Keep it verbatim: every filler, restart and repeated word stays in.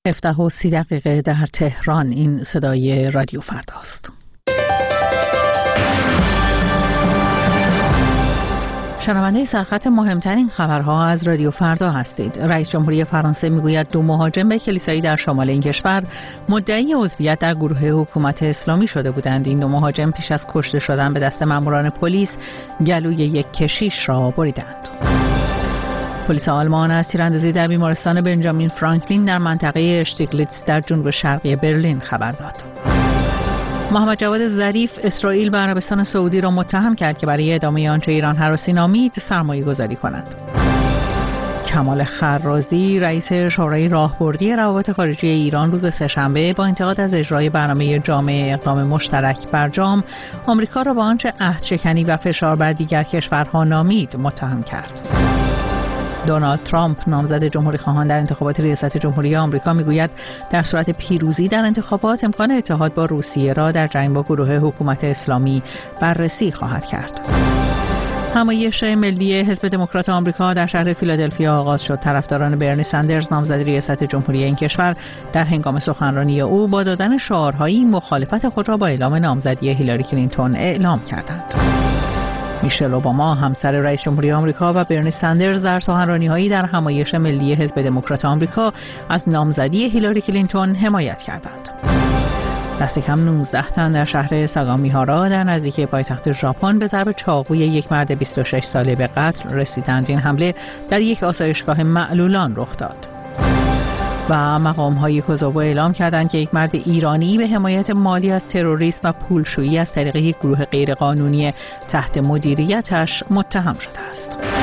هفده و سی دقیقه در تهران. این صدای رادیو فرداست. شنونده سرخط مهمترین خبرها از رادیو فردا هستید. رئیس جمهوری فرانسه میگوید دو مهاجم به کلیسایی در شمال این کشور مدعی عضویت در گروه حکومت اسلامی شده بودند. این دو مهاجم پیش از کشته شدن به دست ماموران پلیس گلوی یک کشیش را بریدند. پلیس آلمان از تیراندازی در بیمارستان بنجامین فرانکلین در منطقه اشتیگلیتز در جنوب شرقی برلین خبر داد. محمد جواد ظریف اسرائیل و عربستان سعودی را متهم کرد که برای ادامه آنچه ایران هراسی نامید سرمایه گذاری کنند. کمال خرازی رئیس شورای راهبردی روابط خارجی ایران روز سه‌شنبه با انتقاد از اجرای برنامه جامع اقدام مشترک بر جام آمریکا را با آنچه عهدشکنی و فشار بر دیگر کشورها نامید متهم کرد. دونالد ترامپ نامزد جمهوری خواهان در انتخابات ریاست جمهوری آمریکا میگوید در صورت پیروزی در انتخابات امکان اتحاد با روسیه را در جنگ با گروه حکومت اسلامی بررسی خواهد کرد. همایش ملی حزب دموکرات آمریکا در شهر فیلادلفیا آغاز شد. طرفداران برنی سندرز نامزد ریاست جمهوری این کشور در هنگام سخنرانی او با دادن شعارهایی مخالفت خود را با اعلام نامزدی هیلاری کلینتون اعلام کردند. میشل اوباما همسر رئیس جمهوری آمریکا و برنی سندرز در سخنرانی‌هایی در همایش ملی حزب دموکرات آمریکا از نامزدی هیلاری کلینتون حمایت کردند. دست کم نوزده تن در شهر ساگامیهارا در نزدیکی پایتخت ژاپن به ضرب چاقوی یک مرد بیست و شش ساله به قتل رسیدند. این حمله در یک آسایشگاه معلولان رخ داد. و مقام‌های کوزوو اعلام کردند که یک مرد ایرانی به حمایت مالی از تروریسم و پولشویی از طریق یک گروه غیرقانونی تحت مدیریتش متهم شده است.